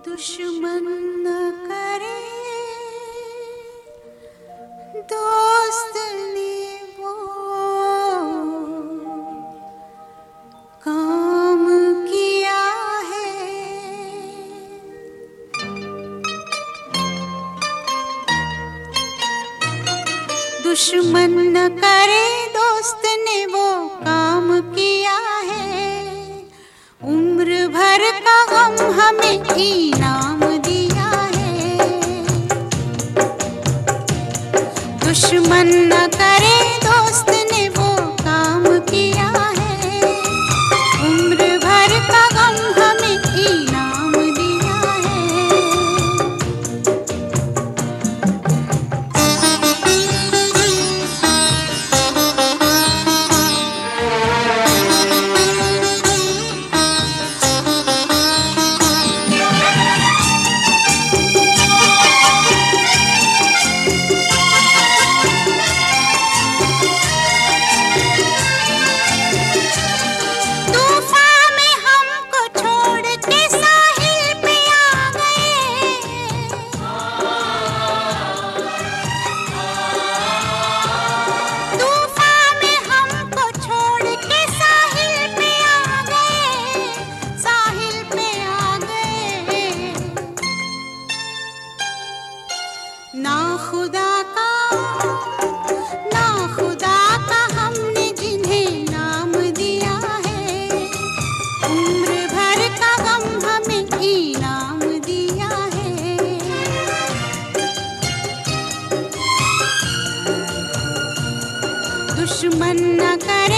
दुश्मन न करे दोस्त ने वो काम किया है। दुश्मन न करे दोस्त ने वो काम किया है। उम्र भर का गम हमें इनाम दिया है। दुश्मन न करे दोस्त ने वो काम किया है। उम्र भर का गम हमें इनाम दिया है। ना खुदा का हमने जिन्हें नाम दिया है। उम्र भर का गम हमें इनाम दिया है। दुश्मन न करे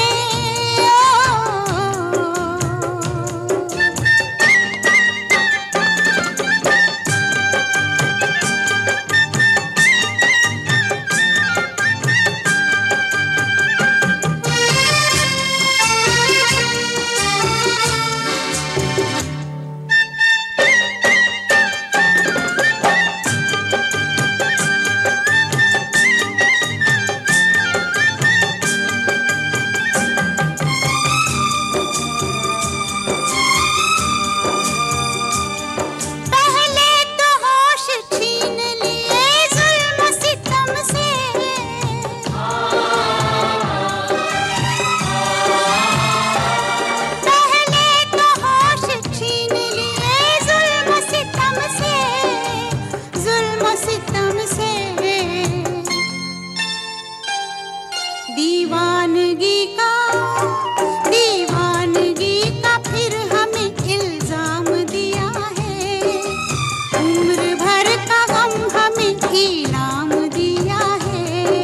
दीवानगी का फिर हमें इल्जाम दिया है। उम्र भर का गम हमें इनाम दिया है।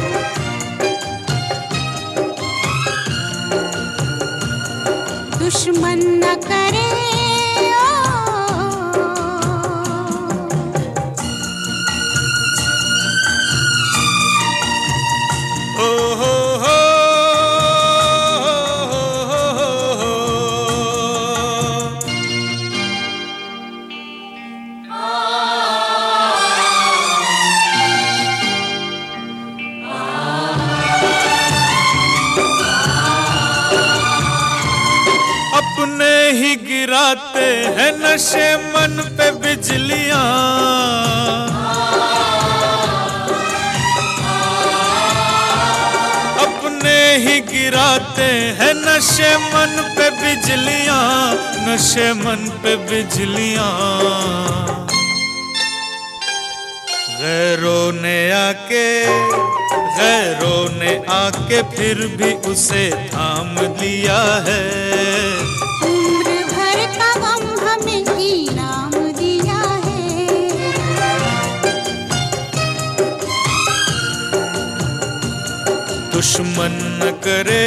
दुश्मन न करे अपने ही गिराते हैं नशे मन पे बिजलियां। अपने ही गिराते हैं नशे मन पे बिजलियां, नशे मन पे बिजलियां। गैरों ने आके फिर भी उसे थाम लिया है। उम्र भर का गम हमें इनाम दिया है। दुश्मन न करे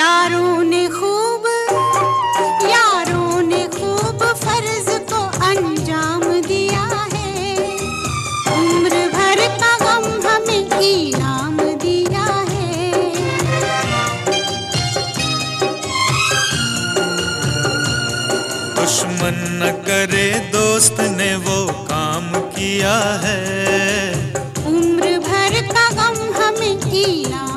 यारों ने खूब फर्ज को अंजाम दिया है, उम्र भर का गम हमें इनाम दिया है। दुश्मन न करे दोस्त ने वो काम किया है, उम्र भर का गम हमें इनाम